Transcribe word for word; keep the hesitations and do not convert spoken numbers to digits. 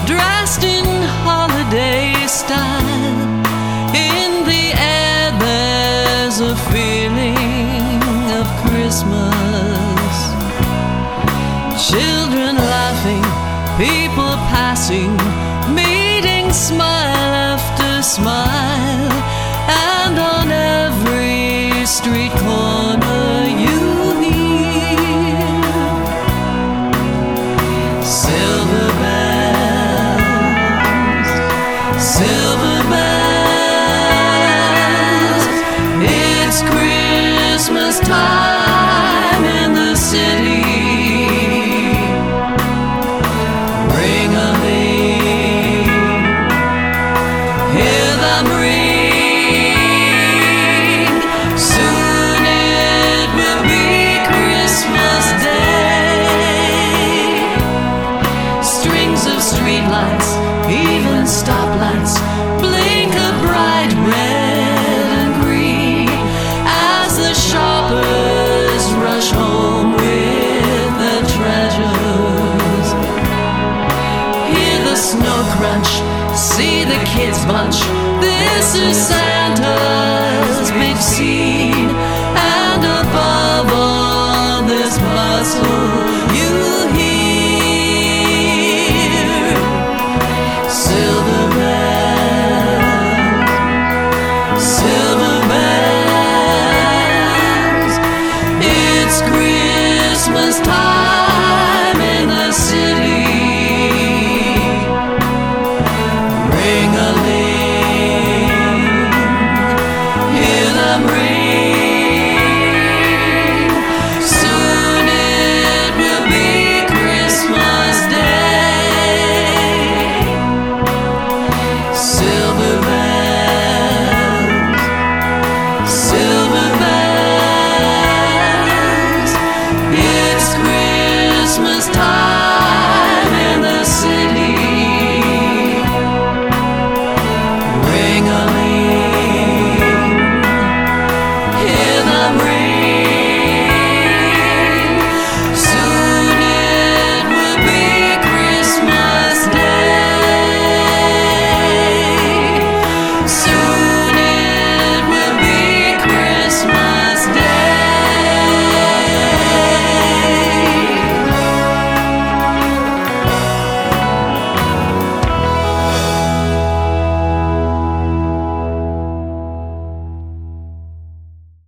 dressed in holiday style. In the air there's a feeling of Christmas. Children laughing, people passing, meeting smile after smile. And on every street corner you hear silver bells, silver bells. It's Christmas time in the city. Hear them ring. Soon it will be Christmas Day. Strings of streetlights, even stoplights, blink a bright red and green as the shoppers rush home with their treasures. Hear the snow crunch, see the kids bunch. This is Santa's big scene.